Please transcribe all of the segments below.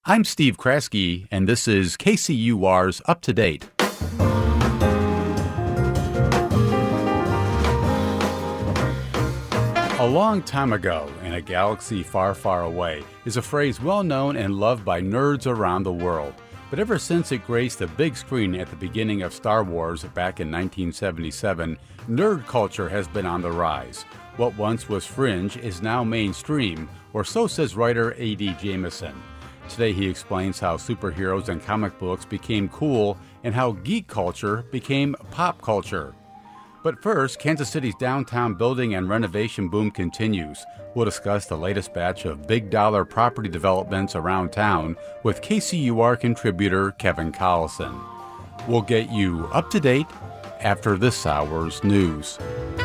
I'm Steve Kraske, and this is KCUR's Up to Date. A long time ago, in a galaxy far, far away, is a phrase well known and loved by nerds around the world. But ever since it graced the big screen at the beginning of Star Wars back in 1977, nerd culture has been on the rise. What once was fringe is now mainstream, or so says writer A.D. Jamison. Today he explains how superheroes and comic books became cool and how geek culture became pop culture. But first, Kansas City's downtown building and renovation boom continues. We'll discuss the latest batch of big-dollar property developments around town with KCUR contributor Kevin Collison. We'll get you up to date after this hour's news.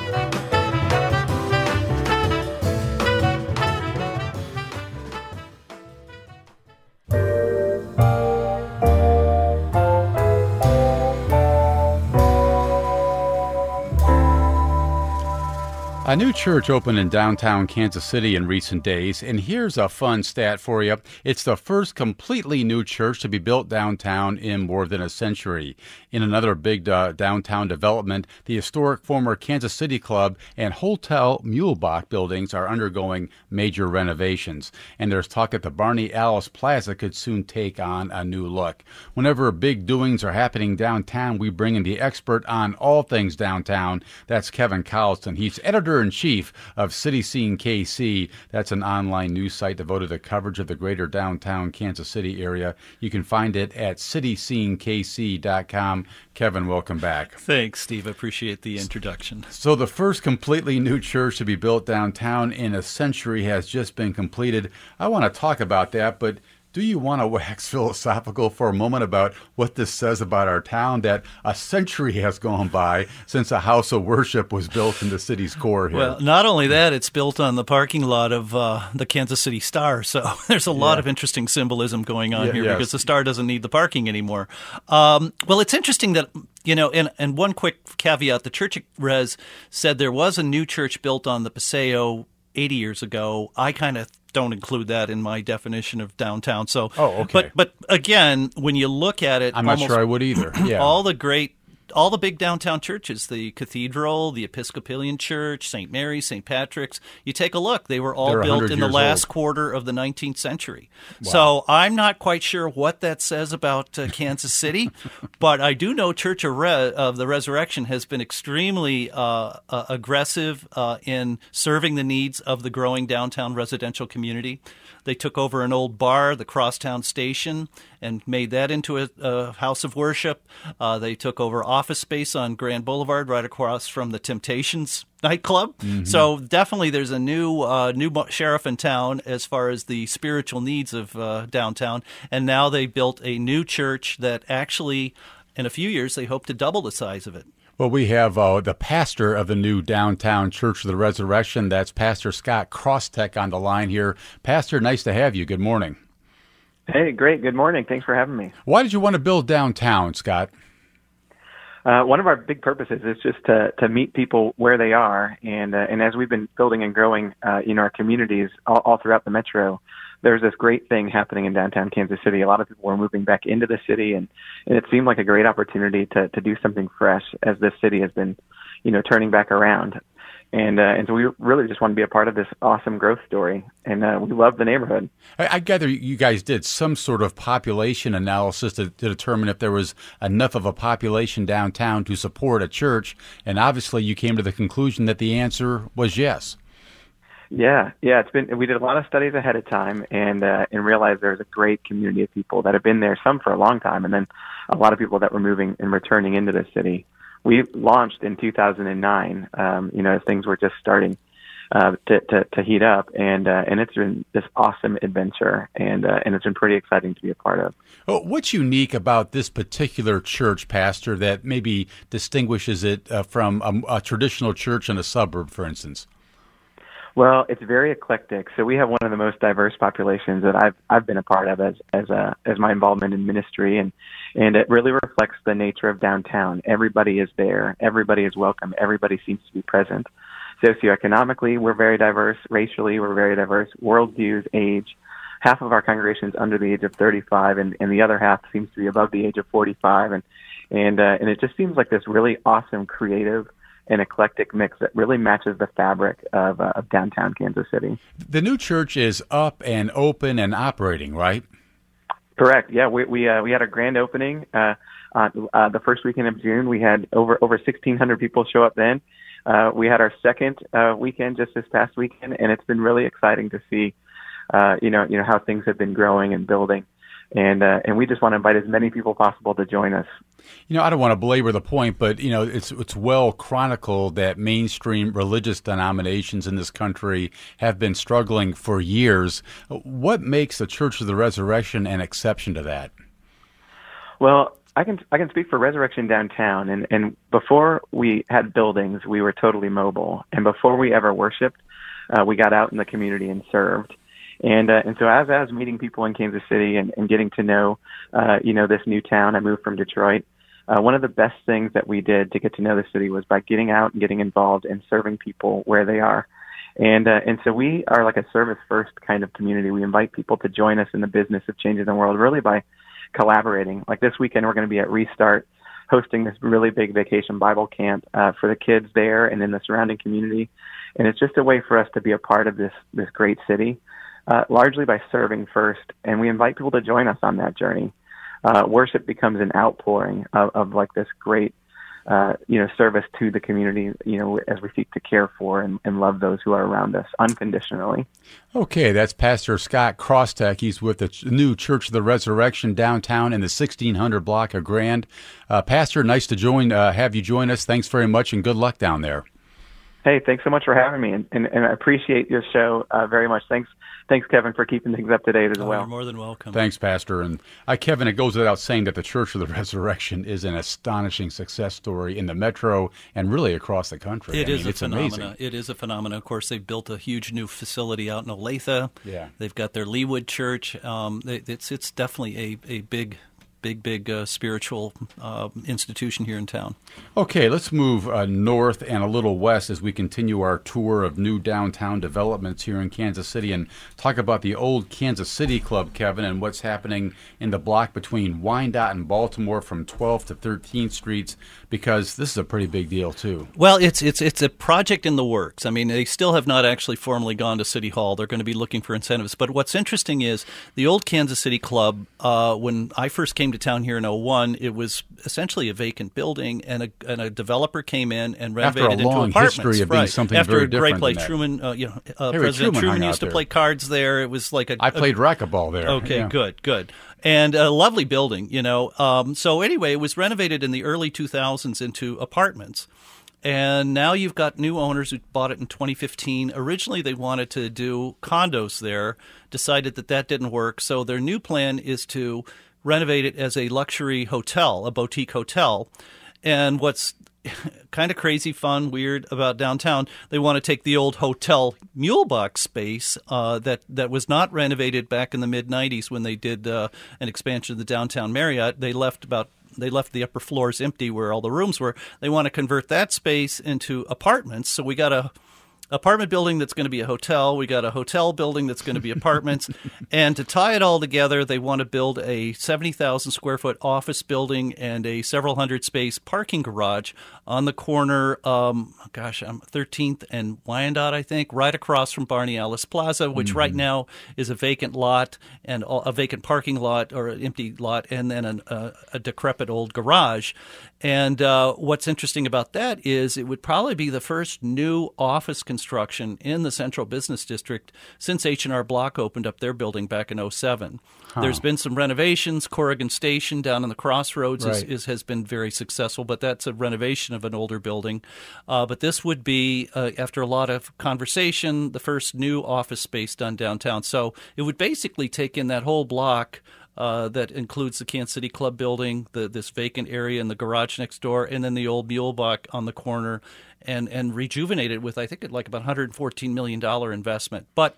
A new church opened in downtown Kansas City in recent days, and here's a fun stat for you. It's the first completely new church to be built downtown in more than a century. In another big downtown development, the historic former Kansas City Club and Hotel Muehlebach buildings are undergoing major renovations. And there's talk that the Barney Alice Plaza could soon take on a new look. Whenever big doings are happening downtown, we bring in the expert on all things downtown. That's Kevin Collison. He's editor-in-chief of City Scene KC. That's an online news site devoted to coverage of the greater downtown Kansas City area. You can find it at cityscenekc.com. Kevin, welcome back. Thanks, Steve. I appreciate the introduction. So the first completely new church to be built downtown in a century has just been completed. I want to talk about that, but do you want to wax philosophical for a moment about what this says about our town, that a century has gone by since a house of worship was built in the city's core here? Well, not only that, it's built on the parking lot of the Kansas City Star, so there's a lot of interesting symbolism going on here because the Star doesn't need the parking anymore. Well, it's interesting that, you know, and one quick caveat, the church res said there was a new church built on the Paseo 80 years ago. I kind of don't include that in my definition of downtown. So, okay. But again, when you look at it, I'm not sure I would either. Yeah. all the big downtown churches, the Cathedral, the Episcopalian Church, St. Mary's, St. Patrick's, you take a look. They were all built in the last quarter of the 19th century. Wow. So I'm not quite sure what that says about Kansas City, but I do know Church of the Resurrection has been extremely aggressive in serving the needs of the growing downtown residential community. They took over an old bar, the Crosstown Station, and made that into a house of worship. They took over office space on Grand Boulevard right across from the Temptations nightclub. Mm-hmm. So definitely there's a new sheriff in town as far as the spiritual needs of downtown. And now they built a new church that actually, in a few years, they hope to double the size of it. Well, we have the pastor of the new downtown Church of the Resurrection. That's Pastor Scott Crostek on the line here. Pastor, nice to have you. Good morning. Hey, great. Good morning. Thanks for having me. Why did you want to build downtown, Scott? One of our big purposes is just to meet people where they are, and as we've been building and growing in our communities all throughout the metro, there's this great thing happening in downtown Kansas City. A lot of people were moving back into the city, and it seemed like a great opportunity to do something fresh as this city has been, turning back around. And so we really just want to be a part of this awesome growth story, and we love the neighborhood. I gather you guys did some sort of population analysis to determine if there was enough of a population downtown to support a church, and obviously you came to the conclusion that the answer was yes. Yeah. We did a lot of studies ahead of time and realized there's a great community of people that have been there, some for a long time, and then a lot of people that were moving and returning into the city. We launched in 2009, as things were just starting to heat up, and it's been this awesome adventure, and it's been pretty exciting to be a part of. Well, what's unique about this particular church, Pastor, that maybe distinguishes it from a traditional church in a suburb, for instance? Well, it's very eclectic. So we have one of the most diverse populations that I've been a part of as my involvement in ministry, and it really reflects the nature of downtown. Everybody is there. Everybody is welcome. Everybody seems to be present. Socioeconomically, we're very diverse. Racially, we're very diverse. Worldviews, age, half of our congregation is under the age of 35, and the other half seems to be above the age of 45, and it just seems like this really awesome, creative, and eclectic mix that really matches the fabric of downtown Kansas City. The new church is up and open and operating, right? Correct. Yeah, we had a grand opening on the first weekend of June. We had over 1,600 people show up then. We had our second weekend just this past weekend, and it's been really exciting to see, how things have been growing and building. And we just want to invite as many people possible to join us. I don't want to belabor the point, but, it's well chronicled that mainstream religious denominations in this country have been struggling for years. What makes the Church of the Resurrection an exception to that? Well, I can speak for Resurrection Downtown, and before we had buildings, we were totally mobile. And before we ever worshiped, we got out in the community and served. And so as I was meeting people in Kansas City and getting to know, this new town, I moved from Detroit. One of the best things that we did to get to know the city was by getting out and getting involved and serving people where they are. And so we are like a service-first kind of community. We invite people to join us in the business of changing the world, really by collaborating. Like this weekend, we're going to be at Restart, hosting this really big vacation Bible camp for the kids there and in the surrounding community. And it's just a way for us to be a part of this great city. Largely by serving first, and we invite people to join us on that journey. Worship becomes an outpouring of like this great, service to the community, as we seek to care for and love those who are around us unconditionally. Okay, that's Pastor Scott Crossteck. He's with the new Church of the Resurrection downtown in the 1600 block of Grand. Pastor, nice to have you join us. Thanks very much, and good luck down there. Hey, thanks so much for having me, and I appreciate your show very much. Thanks, Kevin, for keeping things up to date as well. You're more than welcome. Thanks, Pastor. And Kevin, it goes without saying that the Church of the Resurrection is an astonishing success story in the metro and really across the country. It's amazing. It is a phenomenon. Of course, they've built a huge new facility out in Olathe. Yeah. They've got their Leawood Church. It's definitely a big spiritual institution here in town. Okay, let's move north and a little west as we continue our tour of new downtown developments here in Kansas City and talk about the old Kansas City Club, Kevin, and what's happening in the block between Wyandotte and Baltimore from 12th to 13th Streets, because this is a pretty big deal, too. Well, it's a project in the works. I mean, they still have not actually formally gone to City Hall. They're going to be looking for incentives. But what's interesting is the old Kansas City Club, when I first came to town here in 2001, it was essentially a vacant building, and a developer came in and renovated into apartments. After a long history of being something very different. After a great place, Truman, President Truman used to play cards there. It was like I played racquetball there. Okay, yeah. Good. And a lovely building, So anyway, it was renovated in the early 2000s into apartments. And now you've got new owners who bought it in 2015. Originally, they wanted to do condos there, decided that didn't work. So their new plan is to renovate it as a luxury hotel, a boutique hotel. And what's kind of crazy, fun, weird about downtown, they want to take the old Hotel Mulebach space that was not renovated back in the mid-'90s when they did an expansion of the downtown Marriott. They left the upper floors empty where all the rooms were. They want to convert that space into apartments. So we got a apartment building that's going to be a hotel. We got a hotel building that's going to be apartments. And to tie it all together, they want to build a 70,000 square foot office building and a several hundred space parking garage on the corner, 13th and Wyandotte, I think, right across from Barney Alice Plaza, which right now is a vacant lot and a vacant parking lot or an empty lot, and then a decrepit old garage. And what's interesting about that is it would probably be the first new office construction in the Central Business District since H&R Block opened up their building back in 2007. There's been some renovations. Corrigan Station down in the Crossroads has been very successful, but that's a renovation of an older building. But this would be, after a lot of conversation, the first new office space done downtown. So it would basically take in that whole block that includes the Kansas City Club building, this vacant area and the garage next door, and then the old Mulebach on the corner, and rejuvenate it with, I think, like about $114 million investment. But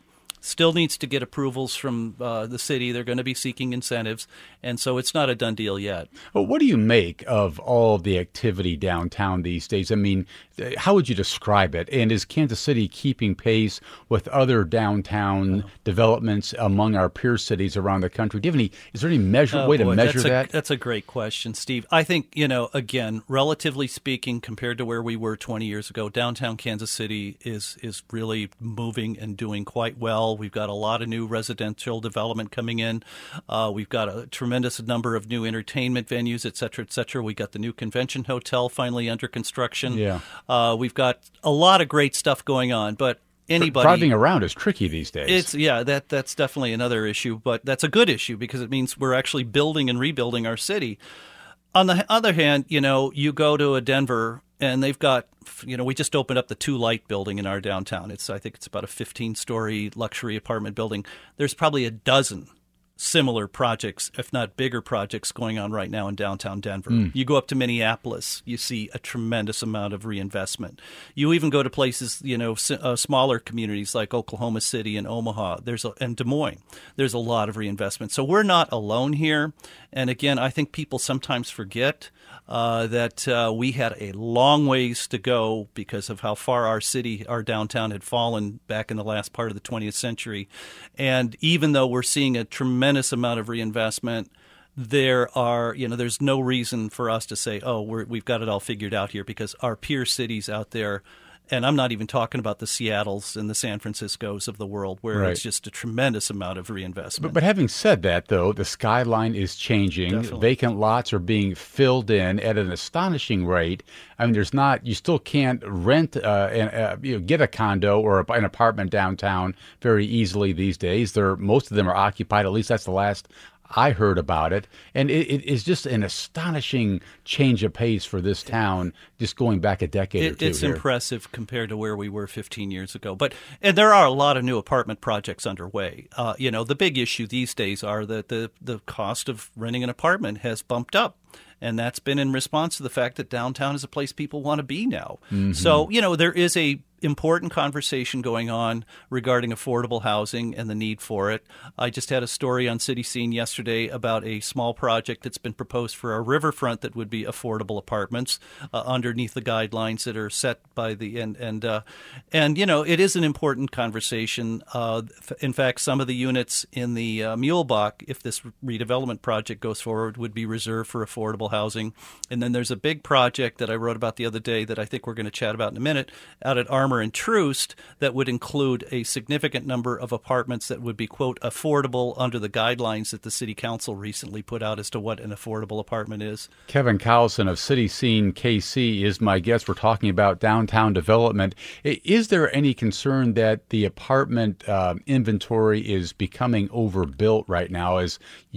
Still needs to get approvals from the city. They're going to be seeking incentives, and so it's not a done deal yet. Well, what do you make of all the activity downtown these days? I mean, how would you describe it? And is Kansas City keeping pace with other downtown developments among our peer cities around the country? Is there any way to measure that? That's a great question, Steve. I think, again, relatively speaking, compared to where we were 20 years ago, downtown Kansas City is really moving and doing quite well. We've got a lot of new residential development coming in. We've got a tremendous number of new entertainment venues, et cetera, et cetera. We got the new convention hotel finally under construction. Yeah. We've got a lot of great stuff going on, but driving around is tricky these days. That's definitely another issue, but that's a good issue because it means we're actually building and rebuilding our city. On the other hand, you go to a Denver and they've got, we just opened up the Two Light building in our downtown. I think it's about a 15-story luxury apartment building. There's probably a dozen similar projects, if not bigger projects, going on right now in downtown Denver. You go up to Minneapolis, you see a tremendous amount of reinvestment. You even go to places, smaller communities like Oklahoma City and Omaha, and Des Moines. There's a lot of reinvestment. So we're not alone here. And again, I think people sometimes forget that we had a long ways to go because of how far our downtown had fallen back in the last part of the 20th century. And even though we're seeing a tremendous amount of reinvestment, there's no reason for us to say, we've got it all figured out here, because our peer cities out there, and I'm not even talking about the Seattles and the San Franciscos of the world, where it's just a tremendous amount of reinvestment. But having said that, though, the skyline is changing. Definitely. Vacant lots are being filled in at an astonishing rate. I mean, you still can't rent get a condo or an apartment downtown very easily these days. Most of them are occupied. At least that's the last I heard about it, and it is just an astonishing change of pace for this town, just going back a decade or two. It's impressive compared to where we were 15 years ago. And there are a lot of new apartment projects underway. The big issue these days are that the cost of renting an apartment has bumped up. And that's been in response to the fact that downtown is a place people want to be now. Mm-hmm. So, there is a important conversation going on regarding affordable housing and the need for it. I just had a story on City Scene yesterday about a small project that's been proposed for our riverfront that would be affordable apartments underneath the guidelines that are set by the end. And it is an important conversation. In fact, some of the units in the Muehlebach, if this redevelopment project goes forward, would be reserved for affordable housing. And then there's a big project that I wrote about the other day that I think we're going to chat about in a minute out at Armour and Troost that would include a significant number of apartments that would be, quote, affordable under the guidelines that the City Council recently put out as to what an affordable apartment is. Kevin Cowlson of City Scene KC is my guest. We're talking about downtown development. Is there any concern that the apartment inventory is becoming overbuilt right now as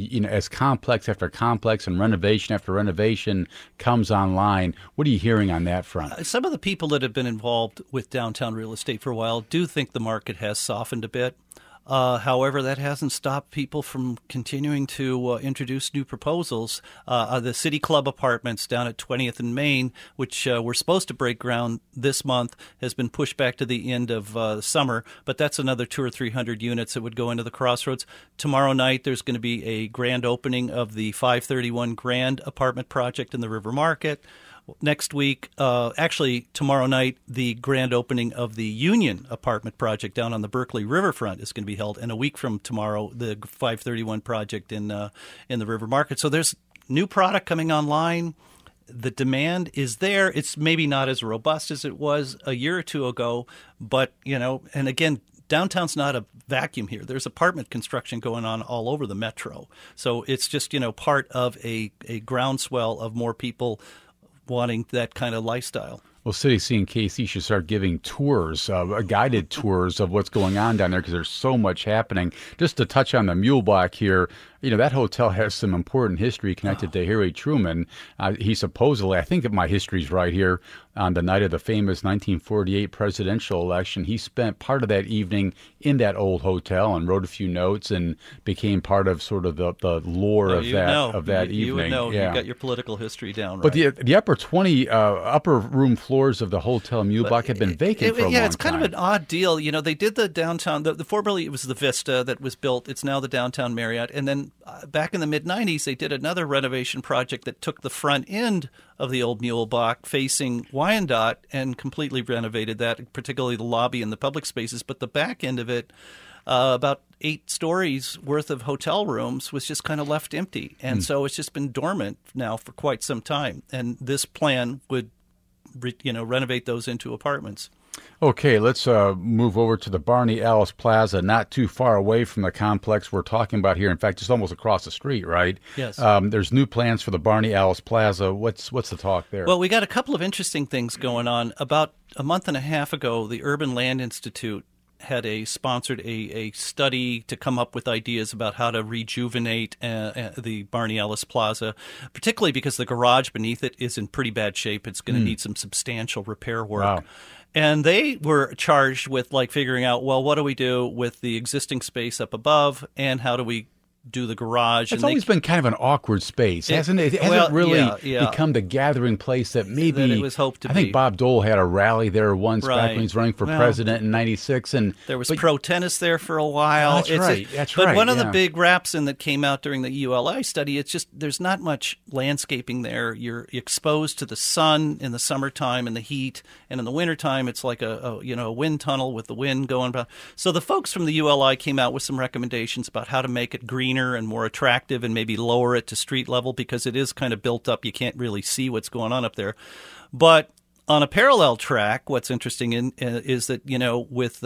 complex after complex and renovation after renovation comes online? What are you hearing on that front? Some of the people that have been involved with downtown real estate for a while do think the market has softened a bit. However, that hasn't stopped people from continuing to introduce new proposals. The City Club apartments down at 20th and Main, which were supposed to break ground this month, has been pushed back to the end of summer, but that's another 200 or 300 units that would go into the Crossroads. Tomorrow night, there's going to be a grand opening of the 531 Grand apartment project in the River Market. Next week, actually tomorrow night, the grand opening of the Union apartment project down on the Berkeley riverfront is going to be held. And a week from tomorrow, the 531 project in the River Market. So there's new product coming online. The demand is there. It's maybe not as robust as it was a year or two ago, but, and again, downtown's not a vacuum here. There's apartment construction going on all over the metro. So it's just, part of a groundswell of more people wanting that kind of lifestyle. Well, City Scene KC should start giving tours, guided tours of what's going on down there, because there's so much happening. Just to touch on the Muehlebach here, that hotel has some important history connected to Harry Truman. He supposedly, I think if my history's right here, on the night of the famous 1948 presidential election, he spent part of that evening in that old hotel and wrote a few notes and became part of sort of the lore of that evening. You would know. Yeah. You got your political history down, right? But the upper room floor floors of the Hotel Muehlebach have been vacant for a long time. Yeah, it's kind of an odd deal. They did the downtown, the formerly it was the Vista that was built. It's now the Downtown Marriott. And then back in the mid-'90s, they did another renovation project that took the front end of the old Muehlebach facing Wyandotte and completely renovated that, particularly the lobby and the public spaces. But the back end of it, about 8 stories worth of hotel rooms, was just kind of left empty. And so it's just been dormant now for quite some time. And this plan would, renovate those into apartments. Okay, let's move over to the Barney Alice Plaza, not too far away from the complex we're talking about here. In fact, just almost across the street, right? Yes. There's new plans for the Barney Alice Plaza. What's the talk there? Well, we got a couple of interesting things going on. About a month and a half ago, the Urban Land Institute had sponsored a study to come up with ideas about how to rejuvenate the Barney Alice Plaza, particularly because the garage beneath it is in pretty bad shape. It's going to need some substantial repair work. Wow. And they were charged with figuring out, well, what do we do with the existing space up above, and how do we do the garage? It's always been kind of an awkward space, hasn't it? It hasn't really become the gathering place that maybe that it was hoped to be. I think Bob Dole had a rally there once back when he was running for president in '96, and there was pro tennis there for a while. That's right. But one of the big raps in that came out during the ULI study, it's just there's not much landscaping there. You're exposed to the sun in the summertime and the heat, and in the wintertime it's like a wind tunnel with the wind going by. So the folks from the ULI came out with some recommendations about how to make it greener and more attractive and maybe lower it to street level, because it is kind of built up. You can't really see what's going on up there. But on a parallel track, what's interesting is that, with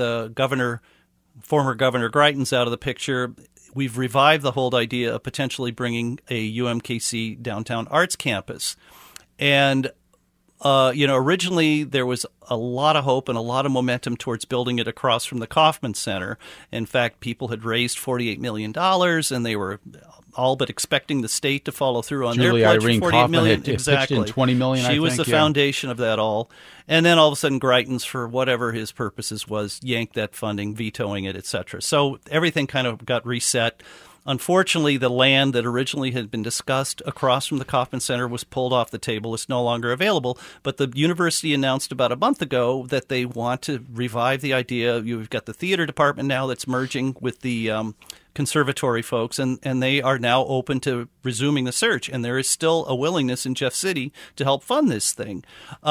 former Governor Greitens out of the picture, we've revived the whole idea of potentially bringing a UMKC downtown arts campus. And originally there was a lot of hope and a lot of momentum towards building it across from the Kauffman Center. In fact, people had raised $48 million, and they were all but expecting the state to follow through on Julie their pledge Irene for $48 Kauffman million. had Exactly. pitched in $20 million, She was the foundation of that all. And then all of a sudden, Greitens, for whatever his purposes was, yanked that funding, vetoing it, et cetera. So everything kind of got reset. Unfortunately, the land that originally had been discussed across from the Kauffman Center was pulled off the table. It's no longer available. But the university announced about a month ago that they want to revive the idea. You've got the theater department now that's merging with the conservatory folks, and they are now open to resuming the search. And there is still a willingness in Jeff City to help fund this thing.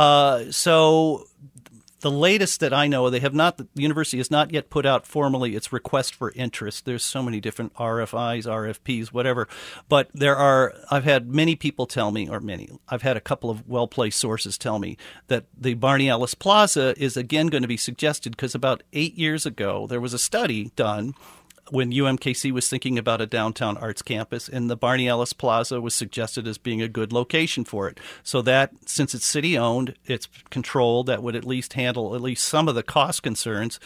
So the latest that I know, the university has not yet put out formally its request for interest. There's so many different RFIs, RFPs, whatever. But I've had many people tell me, I've had a couple of well-placed sources tell me that the Barney Alice Plaza is again going to be suggested, because about 8 years ago, there was a study done when UMKC was thinking about a downtown arts campus, and the Barney Alice Plaza was suggested as being a good location for it. So that, since it's city-owned, it's controlled, that would at least handle at least some of the cost concerns,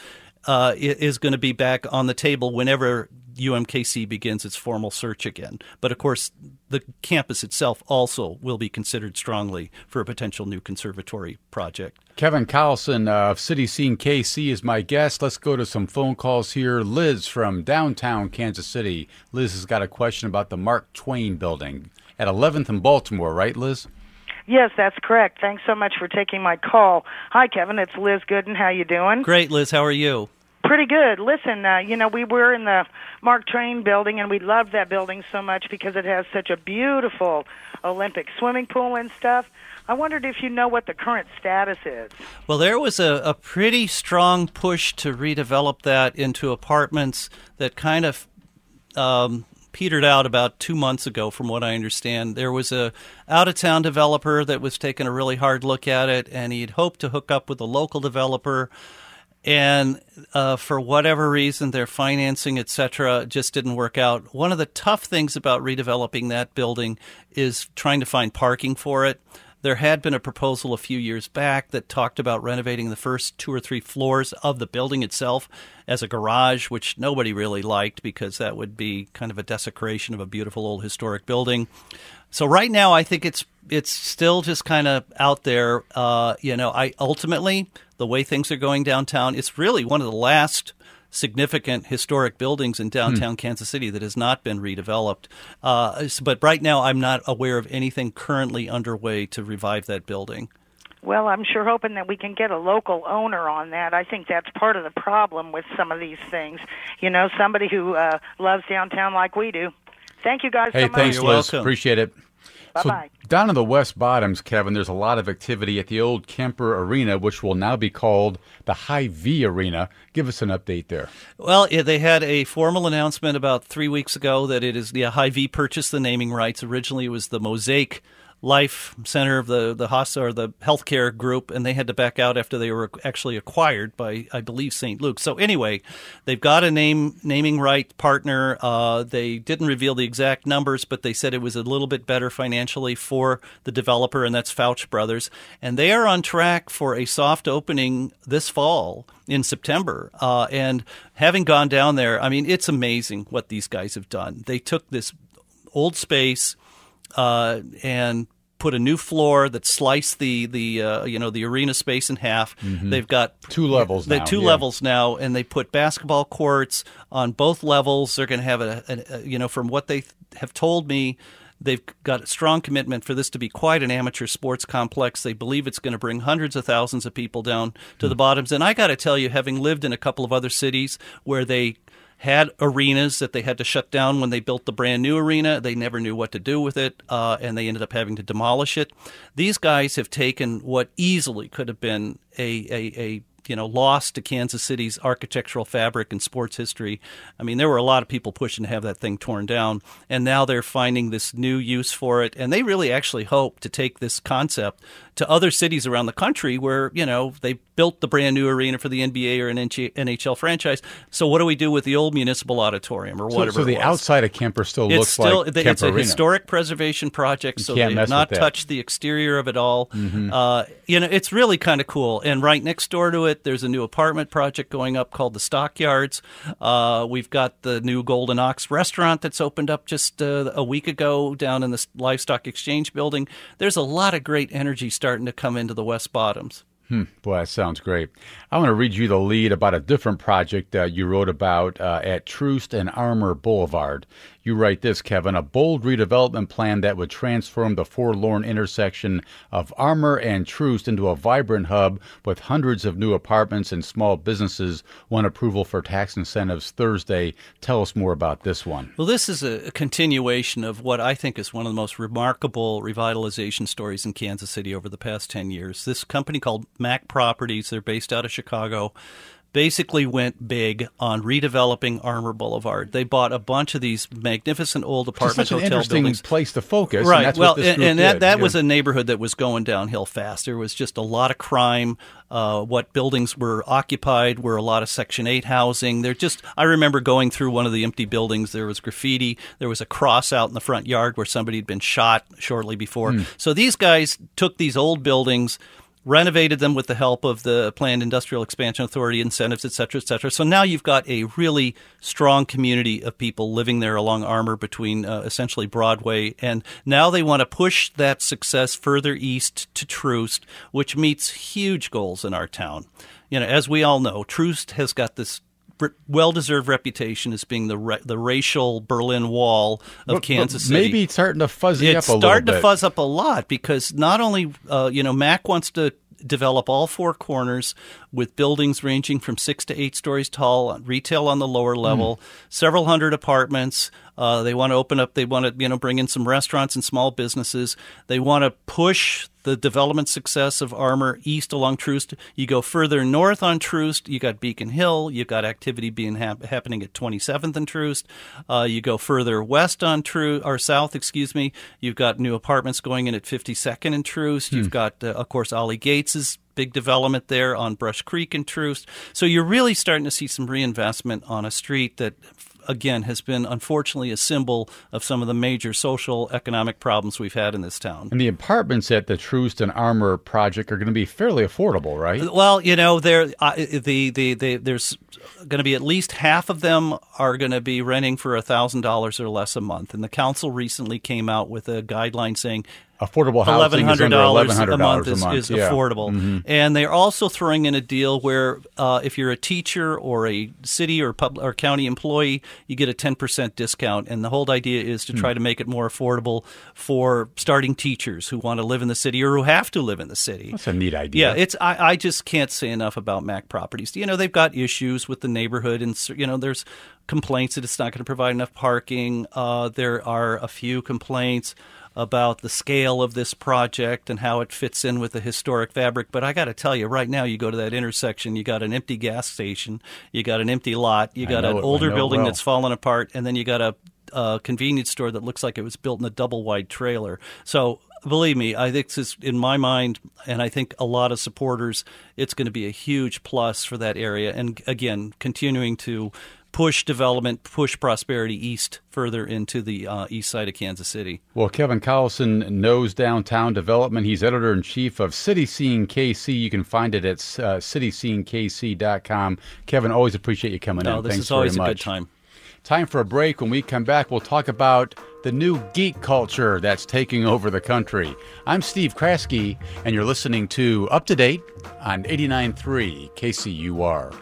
is going to be back on the table whenever UMKC begins its formal search again. But, of course, the campus itself also will be considered strongly for a potential new conservatory project. Kevin Carlson of City Scene KC is my guest. Let's go to some phone calls here. Liz from downtown Kansas City. Liz has got a question about the Mark Twain building at 11th and Baltimore, right, Liz? Yes, that's correct. Thanks so much for taking my call. Hi, Kevin. It's Liz Gooden. How you doing? Great, Liz. How are you? Pretty good. Listen, we were in the Mark Twain building, and we loved that building so much because it has such a beautiful Olympic swimming pool and stuff. I wondered if you know what the current status is. Well, there was a pretty strong push to redevelop that into apartments that kind of petered out about 2 months ago, from what I understand. There was a out-of-town developer that was taking a really hard look at it, and he'd hoped to hook up with a local developer. And for whatever reason, their financing, et cetera, just didn't work out. One of the tough things about redeveloping that building is trying to find parking for it. There had been a proposal a few years back that talked about renovating the first 2 or 3 floors of the building itself as a garage, which nobody really liked because that would be kind of a desecration of a beautiful old historic building. So right now, I think it's still just kind of out there. Ultimately, the way things are going downtown, it's really one of the last significant historic buildings in downtown Kansas City that has not been redeveloped. But right now, I'm not aware of anything currently underway to revive that building. Well, I'm sure hoping that we can get a local owner on that. I think that's part of the problem with some of these things. Somebody who loves downtown like we do. Thank you guys so much. Hey, thanks, You're Liz. welcome. Appreciate it. Bye-bye. So down in the West Bottoms, Kevin, there's a lot of activity at the old Kemper Arena, which will now be called the Hy-Vee Arena. Give us an update there. Well, they had a formal announcement about 3 weeks ago that it is the Hy-Vee purchased the naming rights. Originally, it was the Mosaic Life Center of the hospital or the healthcare group, and they had to back out after they were actually acquired by, I believe, St. Luke's. So anyway, they've got a naming right partner. They didn't reveal the exact numbers, but they said it was a little bit better financially for the developer, and that's Fouch Brothers. And they are on track for a soft opening this fall in September. And having gone down there, I mean, it's amazing what these guys have done. They took this old space and put a new floor that sliced the arena space in half. Mm-hmm. They've got two levels now, and they put basketball courts on both levels. They're going to have from what they have told me, they've got a strong commitment for this to be quite an amateur sports complex. They believe it's going to bring hundreds of thousands of people down to the bottoms. And I got to tell you, having lived in a couple of other cities where they had arenas that they had to shut down when they built the brand new arena. They never knew what to do with it, and they ended up having to demolish it. These guys have taken what easily could have been a loss to Kansas City's architectural fabric and sports history. I mean, there were a lot of people pushing to have that thing torn down, and now they're finding this new use for it, and they really actually hope to take this concept to other cities around the country where, they built the brand new arena for the NBA or an NHL franchise. So what do we do with the old municipal auditorium or whatever? So the outside of Kemper looks like Kemper Arena. It's a historic preservation project, so they have not touched the exterior of it all. Mm-hmm. It's really kind of cool. And right next door to it, there's a new apartment project going up called the Stockyards. We've got the new Golden Ox restaurant that's opened up just a week ago down in the Livestock Exchange building. There's a lot of great energy starting to come into the West Bottoms. Boy, that sounds great. I want to read you the lead about a different project you wrote about at Troost and Armour Boulevard. You write this, Kevin, a bold redevelopment plan that would transform the forlorn intersection of Armour and Troost into a vibrant hub with hundreds of new apartments and small businesses won approval for tax incentives Thursday. Tell us more about this one. Well, this is a continuation of what I think is one of the most remarkable revitalization stories in Kansas City over the past 10 years. This company called Mack Properties, they're based out of Chicago, basically went big on redeveloping Armour Boulevard. They bought a bunch of these magnificent old apartment hotel buildings. It's an interesting place to focus. Right. And that's what this group did. That was a neighborhood that was going downhill fast. There was just a lot of crime. What buildings were occupied were a lot of Section 8 housing. I remember going through one of the empty buildings. There was graffiti. There was a cross out in the front yard where somebody had been shot shortly before. So these guys took these old buildings, renovated them with the help of the Planned Industrial Expansion Authority incentives, et cetera, et cetera. So now you've got a really strong community of people living there along Armour between essentially Broadway. And now they want to push that success further east to Troost, which meets huge goals in our town. As we all know, Troost has got this well-deserved reputation as being the racial Berlin Wall of Kansas City. Maybe it's starting to fuzzy up a little bit. It's starting to fuzz up a lot because not only, Mack wants to develop all four corners with buildings ranging from 6 to 8 stories tall, retail on the lower level, several hundred apartments. They want to open up. They want to, bring in some restaurants and small businesses. They want to push the development success of Armour east along Troost. You go further north on Troost, you got Beacon Hill. You've got activity happening at 27th and Troost. You go further west on south, you've got new apartments going in at 52nd and Troost. You've got, of course, Ollie Gates's big development there on Brush Creek and Troost. So you're really starting to see some reinvestment on a street that, again, has been unfortunately a symbol of some of the major social economic problems we've had in this town. And the apartments at the Troost and Armour project are going to be fairly affordable, right? Well, there's going to be at least half of them are going to be renting for $1,000 or less a month. And the council recently came out with a guideline saying affordable housing is under $1,100 a month is yeah. affordable. Mm-hmm. And they're also throwing in a deal where if you're a teacher or a city or county employee, you get a 10% discount. And the whole idea is to try to make it more affordable for starting teachers who want to live in the city or who have to live in the city. That's a neat idea. Yeah, I just can't say enough about Mac Properties. They've got issues with the neighborhood, and there's complaints that it's not going to provide enough parking. There are a few complaints about the scale of this project and how it fits in with the historic fabric. But I got to tell you, right now, you go to that intersection, you got an empty gas station, you got an empty lot, you got an older building that's fallen apart, and then you got a convenience store that looks like it was built in a double-wide trailer. So believe me, I think this is, in my mind, and I think a lot of supporters, it's going to be a huge plus for that area. And again, continuing to push development, push prosperity east, further into the east side of Kansas City. Well, Kevin Collison knows downtown development. He's editor-in-chief of City Scene KC. You can find it at cityscenekc.com. Kevin, always appreciate you coming in. This Thanks is always very much. A good time. Time for a break. When we come back, we'll talk about the new geek culture that's taking over the country. I'm Steve Kraske, and you're listening to Up to Date on 89.3 KCUR.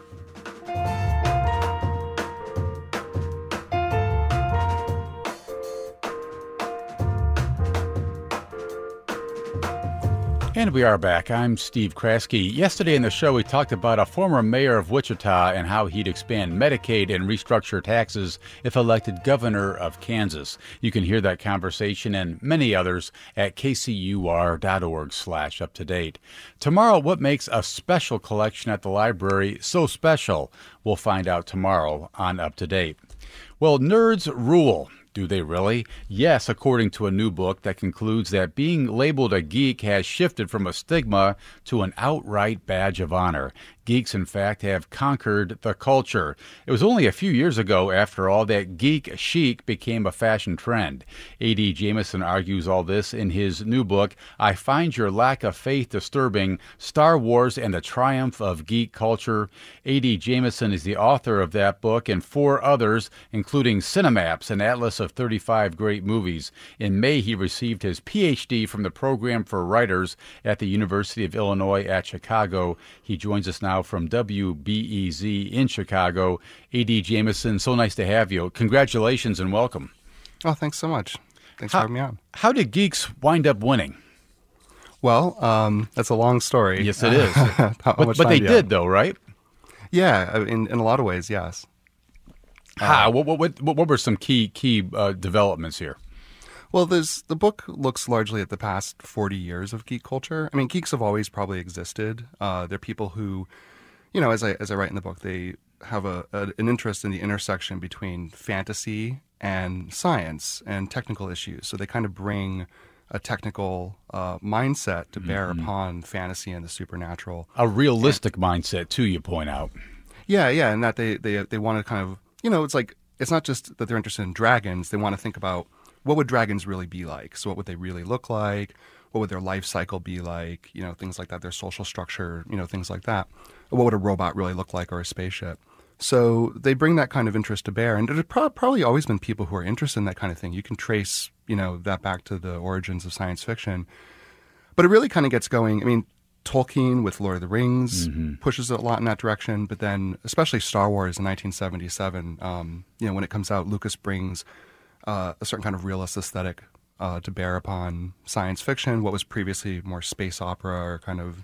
And we are back. I'm Steve Kraske. Yesterday in the show, we talked about a former mayor of Wichita and how he'd expand Medicaid and restructure taxes if elected governor of Kansas. You can hear that conversation and many others at kcur.org/uptodate. Tomorrow, what makes a special collection at the library so special? We'll find out tomorrow on Up to Date. Well, nerds rule. Do they really? Yes, according to a new book that concludes that being labeled a geek has shifted from a stigma to an outright badge of honor. Geeks, in fact, have conquered the culture. It was only a few years ago, after all, that geek chic became a fashion trend. A.D. Jamison argues all this in his new book, I Find Your Lack of Faith Disturbing, Star Wars and the Triumph of Geek Culture. A.D. Jamison is the author of that book and 4 others, including Cinemaps, an atlas of 35 great movies. In May, he received his Ph.D. from the Program for Writers at the University of Illinois at Chicago. He joins us now from WBEZ in Chicago. A.D. Jamison, so nice to have you. Congratulations and welcome. Oh, thanks so much. Thanks for having me on. How did geeks wind up winning? Well, that's a long story. Yes, it is. But they did, though, right? Yeah, in a lot of ways, yes. What were some key developments here? Well, the book looks largely at the past 40 years of geek culture. I mean, geeks have always probably existed. They're people who, as I write in the book, they have an interest in the intersection between fantasy and science and technical issues. So they kind of bring a technical mindset to bear upon fantasy and the supernatural. A realistic mindset, too, you point out. Yeah, and that they want to kind of, it's like, it's not just that they're interested in dragons. They want to think about, what would dragons really be like? So what would they really look like? What would their life cycle be like? Things like that, their social structure, things like that. What would a robot really look like, or a spaceship? So they bring that kind of interest to bear. And there's probably always been people who are interested in that kind of thing. You can trace, that back to the origins of science fiction. But it really kind of gets going. I mean, Tolkien with Lord of the Rings pushes it a lot in that direction. But then especially Star Wars in 1977, when it comes out, Lucas brings a certain kind of realist aesthetic to bear upon science fiction, what was previously more space opera or kind of,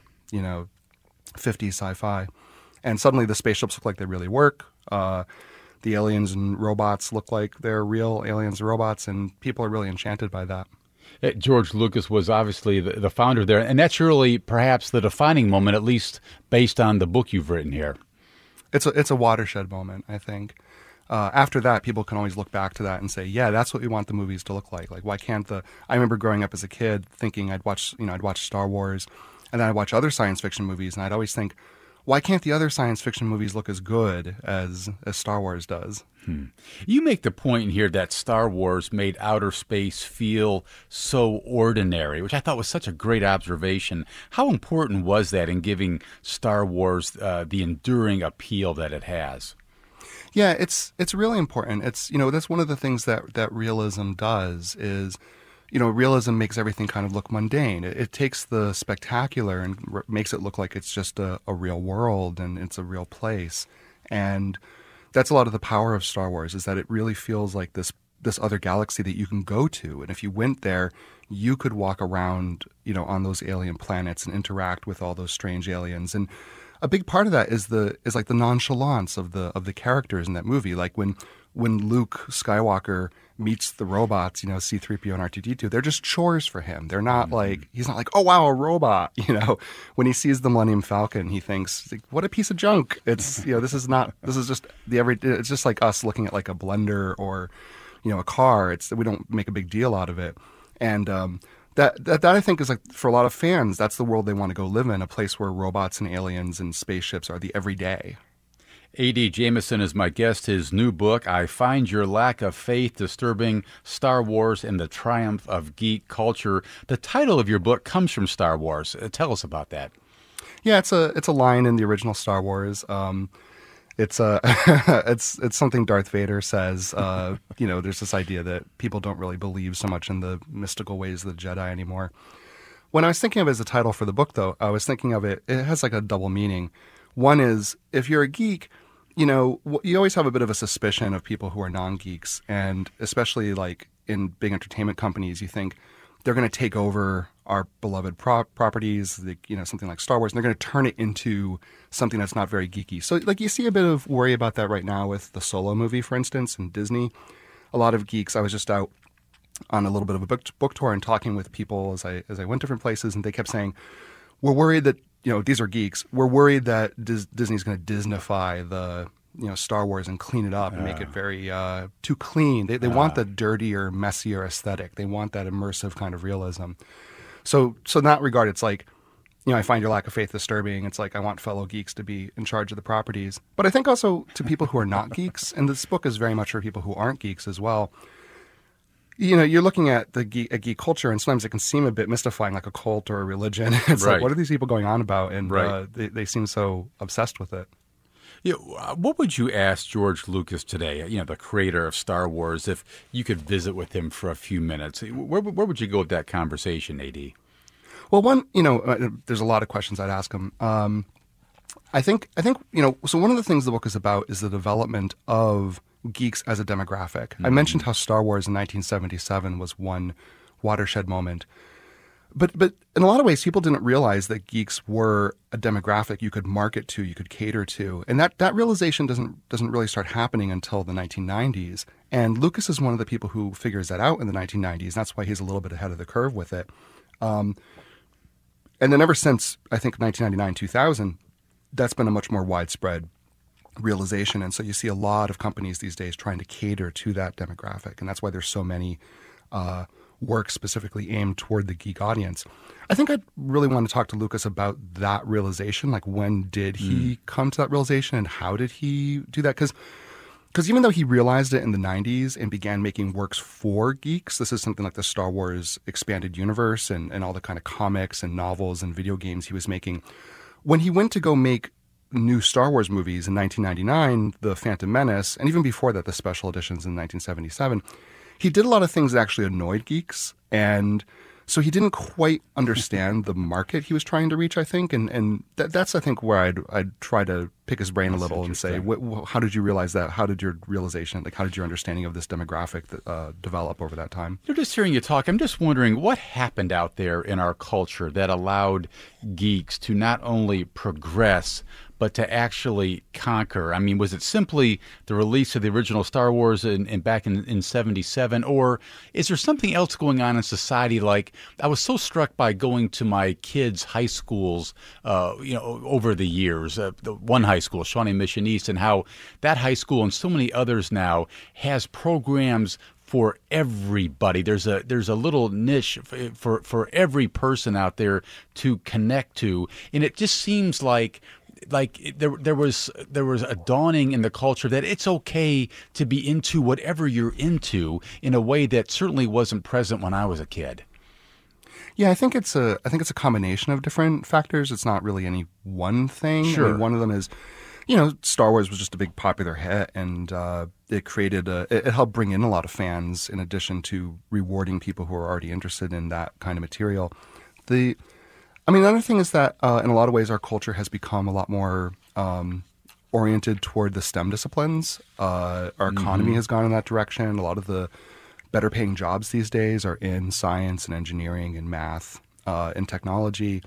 50s sci-fi. And suddenly the spaceships look like they really work. The aliens and robots look like they're real aliens and robots, and people are really enchanted by that. George Lucas was obviously the founder there, and that's really perhaps the defining moment, at least based on the book you've written here. It's a watershed moment, I think. After that, people can always look back to that and say, yeah, that's what we want the movies to look like. Like, why can't I remember growing up as a kid thinking I'd watch Star Wars, and then I'd watch other science fiction movies, and I'd always think, why can't the other science fiction movies look as good as Star Wars does? You make the point in here that Star Wars made outer space feel so ordinary, which I thought was such a great observation. How important was that in giving Star Wars the enduring appeal that it has? Yeah, it's really important. It's that's one of the things that realism does is realism makes everything kind of look mundane. It takes the spectacular and makes it look like it's just a real world and it's a real place. And that's a lot of the power of Star Wars, is that it really feels like this other galaxy that you can go to. And if you went there, you could walk around, on those alien planets and interact with all those strange aliens. And a big part of that is like the nonchalance of the characters in that movie. Like when Luke Skywalker meets the robots, C-3PO and R2-D2, they're just chores for him. They're not like, he's not like, oh wow, a robot. When he sees the Millennium Falcon, he thinks, like, what a piece of junk. It's, this is just it's just like us looking at like a blender or, a car. We don't make a big deal out of it. And that I think is like, for a lot of fans, that's the world they want to go live in, a place where robots and aliens and spaceships are the everyday. A.D. Jamison is my guest. His new book, I Find Your Lack of Faith Disturbing: Star Wars and the Triumph of Geek Culture. The title of your book comes from Star Wars. Tell us about that. Yeah, it's a line in the original Star Wars. It's it's something Darth Vader says. There's this idea that people don't really believe so much in the mystical ways of the Jedi anymore. When I was thinking of it as a title for the book, though, I was thinking of it has like a double meaning. One is, if you're a geek, you always have a bit of a suspicion of people who are non-geeks, and especially like in big entertainment companies, you think they're going to take over our beloved properties, something like Star Wars, and they're going to turn it into something that's not very geeky. So like you see a bit of worry about that right now with the Solo movie, for instance, and Disney. A lot of geeks, I was just out on a little bit of a book tour and talking with people as I went different places, and they kept saying, we're worried that, these are geeks. We're worried that Disney's going to Disneyfy the, Star Wars and clean it up and make it very too clean. They want the dirtier, messier aesthetic. They want that immersive kind of realism. So in that regard, it's like, I find your lack of faith disturbing. It's like, I want fellow geeks to be in charge of the properties. But I think also to people who are not geeks, and this book is very much for people who aren't geeks as well, you're looking at a geek culture, and sometimes it can seem a bit mystifying, like a cult or a religion. It's like, what are these people going on about? And they seem so obsessed with it. What would you ask George Lucas today, the creator of Star Wars, if you could visit with him for a few minutes? Where would you go with that conversation, A.D.? Well, one, there's a lot of questions I'd ask him. I think, so one of the things the book is about is the development of geeks as a demographic. I mentioned how Star Wars in 1977 was one watershed moment. But in a lot of ways, people didn't realize that geeks were a demographic you could market to, you could cater to. And that realization doesn't really start happening until the 1990s. And Lucas is one of the people who figures that out in the 1990s. That's why he's a little bit ahead of the curve with it. And then ever since, I think, 1999, 2000, that's been a much more widespread realization. And so you see a lot of companies these days trying to cater to that demographic. And that's why there's so many works specifically aimed toward the geek audience. I think I'd really want to talk to Lucas about that realization. Like, when did he come to that realization, and how did he do that? Because even though he realized it in the 90s and began making works for geeks, this is something like the Star Wars Expanded Universe and all the kind of comics and novels and video games he was making. When he went to go make new Star Wars movies in 1999, The Phantom Menace, and even before that, the special editions in 1977, he did a lot of things that actually annoyed geeks. And so he didn't quite understand the market he was trying to reach, I think. And that's, I think, where I'd try to pick his brain a little and say, how did you realize that? How did your realization, how did your understanding of this demographic develop over that time? Just hearing you talk, I'm just wondering what happened out there in our culture that allowed geeks to not only progress, but to actually conquer. I mean, was it simply the release of the original Star Wars back in 77, or is there something else going on in society? Like, I was so struck by going to my kids' high schools, over the years. The one high school, Shawnee Mission East, and how that high school and so many others now has programs for everybody. There's a little niche for every person out there to connect to, and it just seems like there was a dawning in the culture that it's okay to be into whatever you're into in a way that certainly wasn't present when I was a kid. Yeah, I think it's a combination of different factors. It's not really any one thing. Sure. I mean, one of them is, Star Wars was just a big popular hit, and it helped bring in a lot of fans in addition to rewarding people who are already interested in that kind of material. The other thing is that in a lot of ways our culture has become a lot more oriented toward the STEM disciplines. Our economy has gone in that direction. A lot of the better paying jobs these days are in science and engineering and math and technology.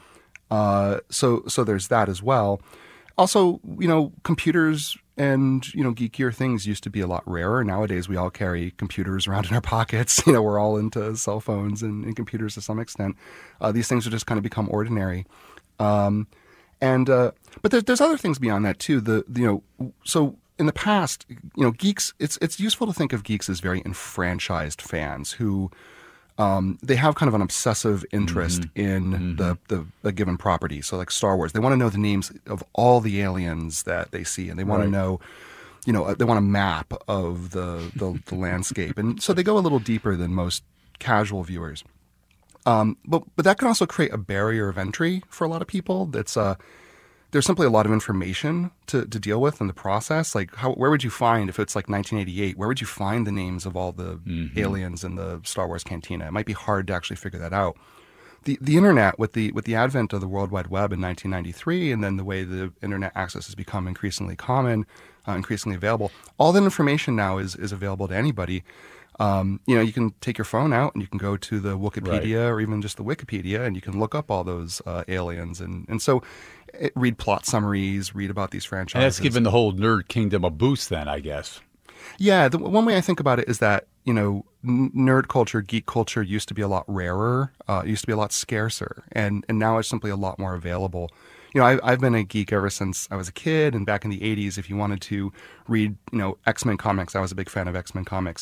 So there's that as well. Also, computers and, geekier things used to be a lot rarer. Nowadays, we all carry computers around in our pockets. We're all into cell phones and computers to some extent. These things have just kind of become ordinary. But there's other things beyond that too. So in the past, geeks, it's useful to think of geeks as very enfranchised fans who they have kind of an obsessive interest in the given property. So like Star Wars, they want to know the names of all the aliens that they see, and they want to know, they want a map of the landscape. And so they go a little deeper than most casual viewers. But that can also create a barrier of entry for a lot of people. There's simply a lot of information to deal with in the process. Like, where would you find, if it's like 1988, where would you find the names of all the aliens in the Star Wars cantina? It might be hard to actually figure that out. The internet, with the advent of the World Wide Web in 1993, and then the way the internet access has become increasingly common, increasingly available, all that information now is available to anybody. You can take your phone out and you can go to the Wikipedia or even just the Wikipedia, and you can look up all those aliens. And so read plot summaries, read about these franchises. And that's given the whole nerd kingdom a boost then, I guess. Yeah, the one way I think about it is that, nerd culture, geek culture used to be a lot rarer, used to be a lot scarcer, and now it's simply a lot more available. I've been a geek ever since I was a kid, and back in the 80s, if you wanted to read, X-Men comics, I was a big fan of X-Men comics.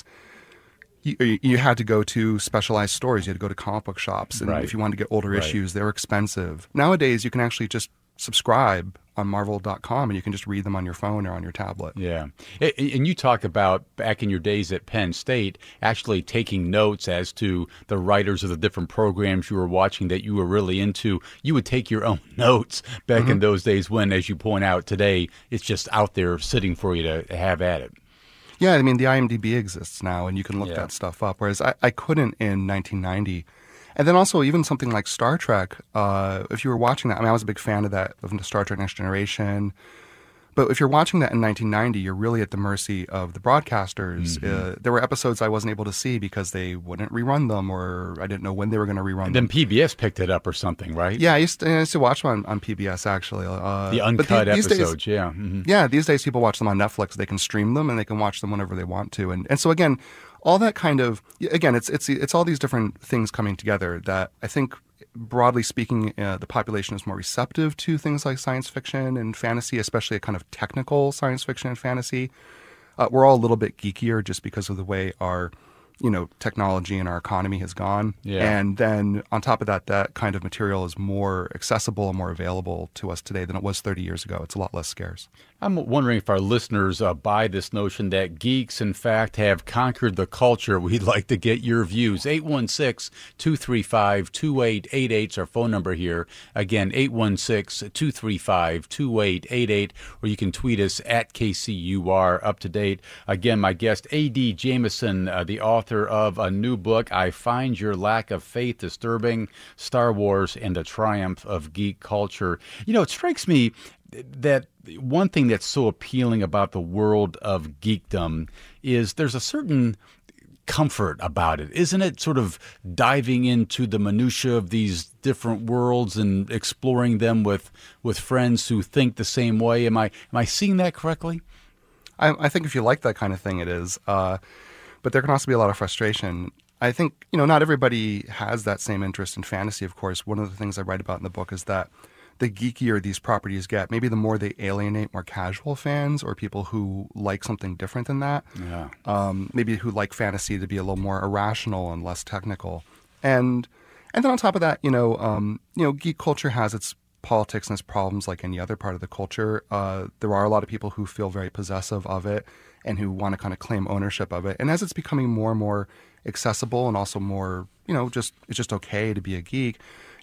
You had to go to specialized stores. You had to go to comic book shops. And if you wanted to get older issues, they were expensive. Nowadays, you can actually just subscribe on Marvel.com, and you can just read them on your phone or on your tablet. Yeah. And you talk about back in your days at Penn State, actually taking notes as to the writers of the different programs you were watching that you were really into. You would take your own notes back in those days when, as you point out today, it's just out there sitting for you to have at it. Yeah, the IMDb exists now, and you can look that stuff up, whereas I couldn't in 1990. And then also even something like Star Trek, if you were watching that, I was a big fan of that, of Star Trek Next Generation. But if you're watching that in 1990, you're really at the mercy of the broadcasters. There were episodes I wasn't able to see because they wouldn't rerun them, or I didn't know when they were going to rerun them. Then PBS picked it up or something, right? Yeah, I used to watch them on PBS, actually. The uncut episodes, yeah. Yeah, these days people watch them on Netflix. They can stream them, and they can watch them whenever they want to. And so, again, all that kind of, again, it's all these different things coming together that I think, broadly speaking, the population is more receptive to things like science fiction and fantasy, especially a kind of technical science fiction and fantasy. We're all a little bit geekier just because of the way our technology and our economy has gone. Yeah. And then on top of that, that kind of material is more accessible and more available to us today than it was 30 years ago. It's a lot less scarce. I'm wondering if our listeners buy this notion that geeks, in fact, have conquered the culture. We'd like to get your views. 816-235-2888 is our phone number here. Again, 816-235-2888, or you can tweet us at KCUR Up to Date. Again, my guest, A.D. Jamison, the author of a new book, I Find Your Lack of Faith Disturbing, Star Wars and the Triumph of Geek Culture. It strikes me that one thing that's so appealing about the world of geekdom is there's a certain comfort about it, isn't it? Sort of diving into the minutia of these different worlds and exploring them with friends who think the same way. Am I seeing that correctly? I think if you like that kind of thing, it is. But there can also be a lot of frustration. I think, not everybody has that same interest in fantasy, of course. One of the things I write about in the book is that the geekier these properties get, maybe the more they alienate more casual fans or people who like something different than that. Yeah. Maybe who like fantasy to be a little more irrational and less technical. And then on top of that, geek culture has its politics and its problems like any other part of the culture. There are a lot of people who feel very possessive of it and who want to kind of claim ownership of it. And as it's becoming more and more accessible and also more, it's just okay to be a geek,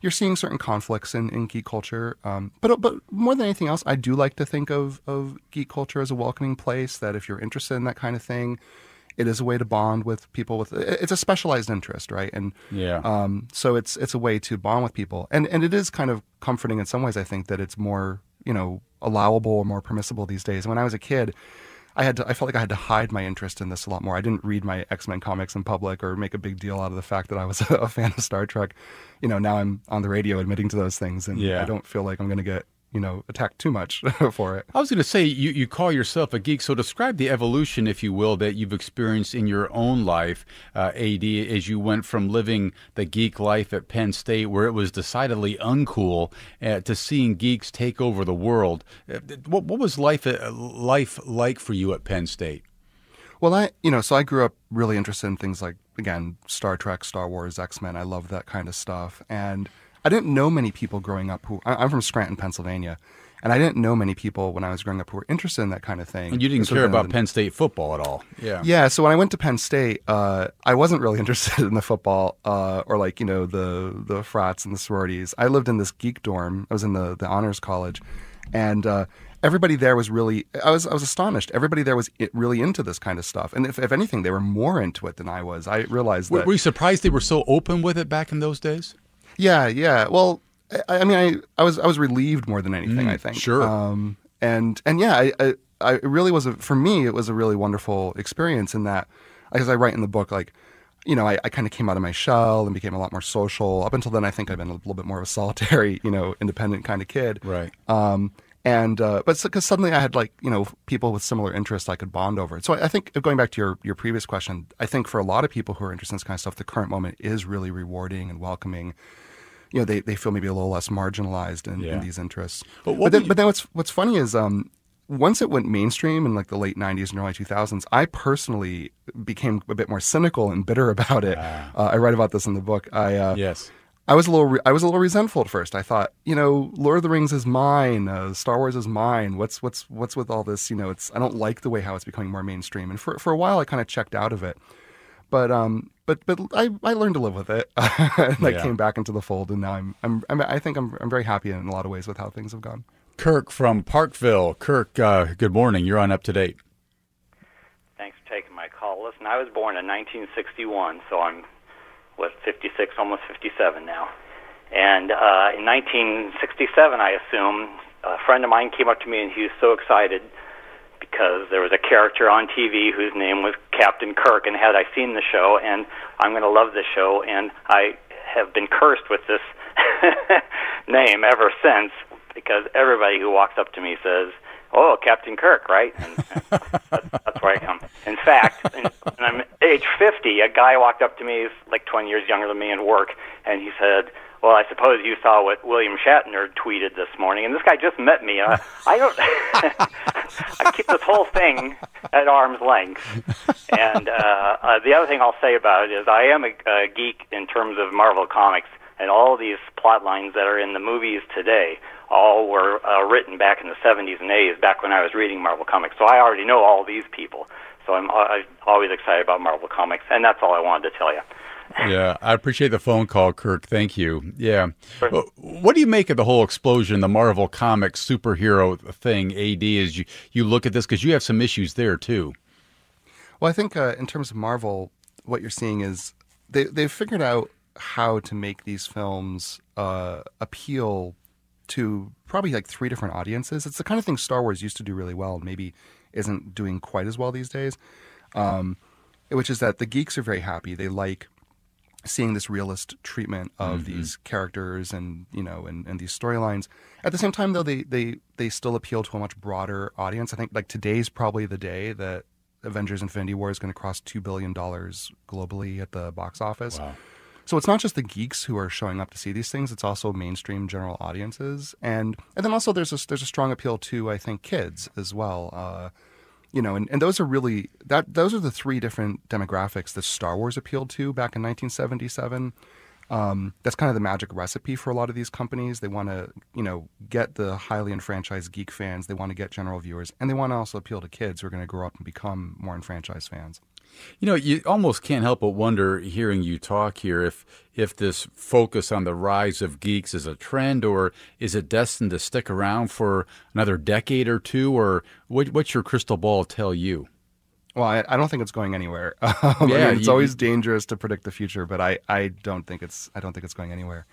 you're seeing certain conflicts in geek culture. But more than anything else, I do like to think of geek culture as a welcoming place, that if you're interested in that kind of thing, it is a way to bond with people. It's a specialized interest, right? And so it's a way to bond with people, and it is kind of comforting in some ways. I think that it's more allowable or more permissible these days. When I was a kid, I felt like I had to hide my interest in this a lot more. I didn't read my X-Men comics in public or make a big deal out of the fact that I was a fan of Star Trek. Now I'm on the radio admitting to those things, and I don't feel like I'm going to get attacked too much for it. I was going to say, you call yourself a geek, so describe the evolution, if you will, that you've experienced in your own life, AD, as you went from living the geek life at Penn State, where it was decidedly uncool, to seeing geeks take over the world. What was life like for you at Penn State? Well, so I grew up really interested in things like, again, Star Trek, Star Wars, X-Men. I love that kind of stuff. And I didn't know many people growing up I'm from Scranton, Pennsylvania, and I didn't know many people when I was growing up who were interested in that kind of thing. And you didn't care about Penn State football at all. Yeah, so when I went to Penn State, I wasn't really interested in the football or the frats and the sororities. I lived in this geek dorm. I was in the honors college, and everybody there was really, I was astonished. Everybody there was really into this kind of stuff. And if anything, they were more into it than I was. I realized that. Were you surprised they were so open with it back in those days? Yeah. Well, I mean, I was relieved more than anything, I think. Sure. And yeah, I really was, for me, it was a really wonderful experience in that, as I write in the book, like, I kind of came out of my shell and became a lot more social. Up until then, I think I've been a little bit more of a solitary, independent kind of kid. Right. But because suddenly I had people with similar interests I could bond over. So I think, going back to your previous question, I think for a lot of people who are interested in this kind of stuff, the current moment is really rewarding and welcoming. They feel maybe a little less marginalized in these interests. But then what's funny is once it went mainstream in the late 90s and early 2000s, I personally became a bit more cynical and bitter about it. I write about this in the book. Yes. I was a little resentful at first. I thought, Lord of the Rings is mine, Star Wars is mine. What's with all this? I don't like the way how it's becoming more mainstream. And for a while, I kind of checked out of it. But I learned to live with it, and I came back into the fold. And now I think I'm very happy in a lot of ways with how things have gone. Kirk from Parkville. Kirk, good morning. You're on Up to Date. Thanks for taking my call. Listen, I was born in 1961, so I'm 56, almost 57 now. And in 1967, I assume, a friend of mine came up to me and he was so excited because there was a character on TV whose name was Captain Kirk, and had I seen the show, and I'm going to love this show, and I have been cursed with this name ever since, because everybody who walks up to me says, "Oh, Captain Kirk, right?" And that's where I come. In fact, when I'm age 50, a guy walked up to me, he's like 20 years younger than me in work, and he said, "Well, I suppose you saw what William Shatner tweeted this morning." And this guy just met me. I don't. I keep this whole thing at arm's length. And the other thing I'll say about it is I am a geek in terms of Marvel Comics, and all these plot lines that are in the movies today all were written back in the 70s and 80s, back when I was reading Marvel Comics. So I already know all these people. So I'm always excited about Marvel Comics, and that's all I wanted to tell you. Yeah, I appreciate the phone call, Kirk. Thank you. Yeah. Sure. What do you make of the whole explosion, the Marvel Comics superhero thing, AD, as you look at this? Because you have some issues there, too. Well, I think in terms of Marvel, what you're seeing is they've figured out how to make these films appeal to probably like 3 different audiences. It's the kind of thing Star Wars used to do really well and maybe isn't doing quite as well these days, which is that the geeks are very happy. They like seeing this realist treatment of these characters and and these storylines. At the same time, though, they still appeal to a much broader audience. I think like today's probably the day that Avengers: Infinity War is going to cross $2 billion globally at the box office. Wow. So it's not just the geeks who are showing up to see these things; it's also mainstream general audiences, and then also there's a strong appeal to, I think, kids as well. And those are really those are the 3 different demographics that Star Wars appealed to back in 1977. That's kind of the magic recipe for a lot of these companies. They want to, get the highly enfranchised geek fans. They want to get general viewers, and they want to also appeal to kids who are going to grow up and become more enfranchised fans. You know, you almost can't help but wonder, hearing you talk here, if this focus on the rise of geeks is a trend, or is it destined to stick around for another decade or two, or what's your crystal ball tell you? Well, I don't think it's going anywhere. It's always dangerous to predict the future, but I don't think it's going anywhere.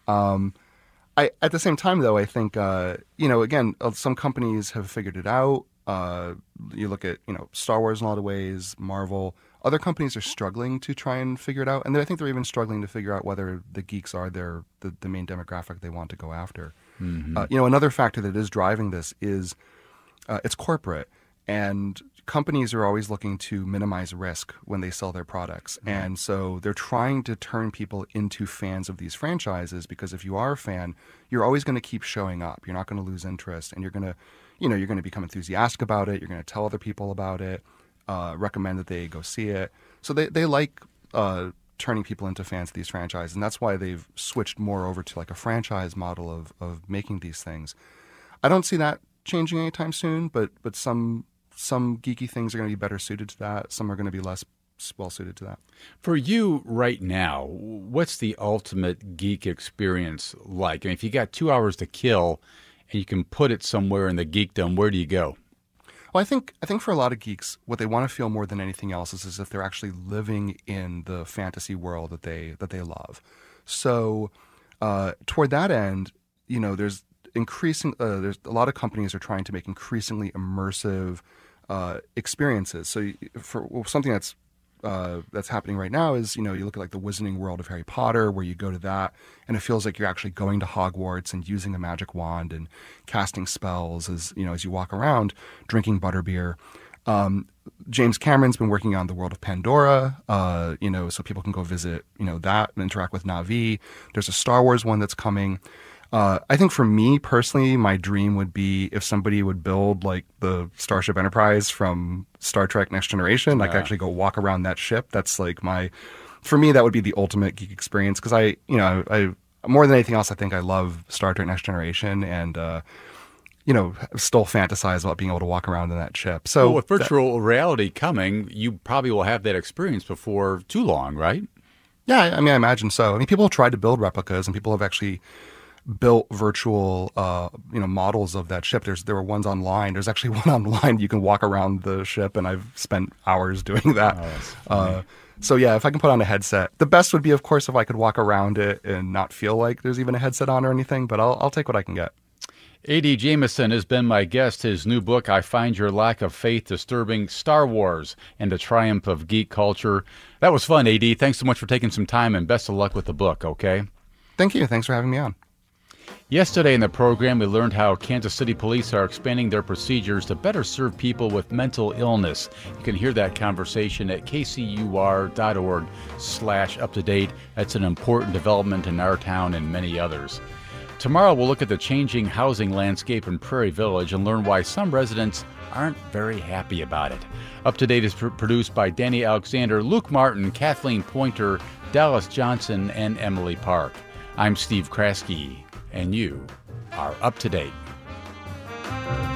At the same time, though, I think again, some companies have figured it out. You look at Star Wars in a lot of ways, Marvel. Other companies are struggling to try and figure it out, and I think they're even struggling to figure out whether the geeks are the main demographic they want to go after. Mm-hmm. Another factor that is driving this is it's corporate, and companies are always looking to minimize risk when they sell their products. Mm-hmm. And so they're trying to turn people into fans of these franchises, because if you are a fan, you're always going to keep showing up. You're not going to lose interest, and you're going to become enthusiastic about it. You're going to tell other people about it, recommend that they go see it. So they like turning people into fans of these franchises, and that's why they've switched more over to like a franchise model of making these things. I don't see that changing anytime soon, but some geeky things are going to be better suited to that. Some are going to be less well suited to that. For you right now, what's the ultimate geek experience like? I mean, if you got 2 hours to kill and you can put it somewhere in the geekdom, where do you go? Well, I think for a lot of geeks, what they want to feel more than anything else is as if they're actually living in the fantasy world that they love. So toward that end, there's a lot of companies are trying to make increasingly immersive experiences. So for something that's happening right now is, you look at like the Wizarding World of Harry Potter, where you go to that and it feels like you're actually going to Hogwarts and using a magic wand and casting spells as you walk around, drinking butterbeer. James Cameron's been working on the world of Pandora, so people can go visit, that and interact with Na'vi. There's a Star Wars one that's coming. I think for me personally, my dream would be if somebody would build like the Starship Enterprise from Star Trek Next Generation. I could actually go walk around that ship. That's like for me, that would be the ultimate geek experience, because I more than anything else, I think I love Star Trek Next Generation, and still fantasize about being able to walk around in that ship. So with virtual reality coming, you probably will have that experience before too long, right? Yeah, I imagine so. People have tried to build replicas, and people have actually built virtual models of that ship. There were ones online. There's actually one online you can walk around the ship, and I've spent hours doing that. So yeah, if I can put on a headset, the best would be, of course, if I could walk around it and not feel like there's even a headset on or anything, but I'll take what I can get. A.D. Jamison has been my guest. His new book, I Find Your Lack of Faith Disturbing, Star Wars and the Triumph of Geek Culture. That was fun, A.D. Thanks so much for taking some time, and best of luck with the book, okay? Thank you. Thanks for having me on. Yesterday in the program, we learned how Kansas City police are expanding their procedures to better serve people with mental illness. You can hear that conversation at kcur.org/up-to-date. That's an important development in our town and many others. Tomorrow, we'll look at the changing housing landscape in Prairie Village and learn why some residents aren't very happy about it. Up to Date is produced by Danny Alexander, Luke Martin, Kathleen Pointer, Dallas Johnson, and Emily Park. I'm Steve Kraske, and you are Up to Date.